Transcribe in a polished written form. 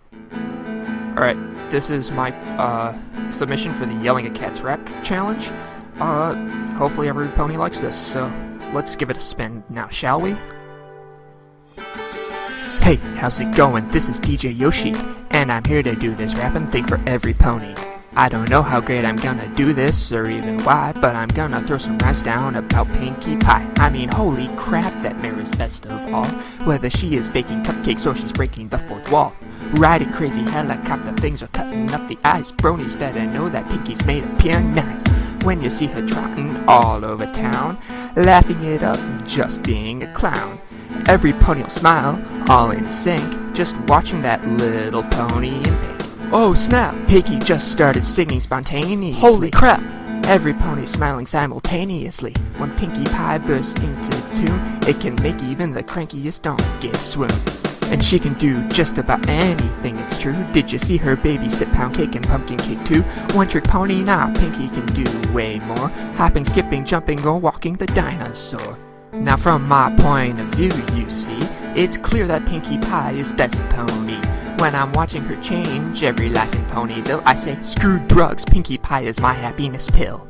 Alright, this is my submission for the Yelling at Cats rap challenge. Hopefully every pony likes this, so let's give it a spin now, shall we? Hey, how's it going? This is DJ Yoshi, and I'm here to do this rapping thing for every pony. I don't know how great I'm gonna do this, or even why, but I'm gonna throw some rhymes down about Pinkie Pie. I mean, holy crap, that mare is best of all. Whether she is baking cupcakes or she's breaking the fourth wall. Riding crazy helicopter things or cutting up the ice. Bronies better know that Pinkie's made of pure nice. When you see her trotting all over town, laughing it up, just being a clown. Every pony will smile, all in sync, just watching that little pony in pink. Oh snap! Pinkie just started singing spontaneously. Holy crap! Every pony smiling simultaneously. When Pinkie Pie bursts into tune, it can make even the crankiest donkey swoon. And she can do just about anything, it's true. Did you see her babysit pound cake and pumpkin cake too? One trick pony, now Pinkie can do way more. Hopping, skipping, jumping, or walking the dinosaur. Now from my point of view, you see, it's clear that Pinkie Pie is best pony. When I'm watching her change every life in Ponyville, I say, screw drugs, Pinkie Pie is my happiness pill.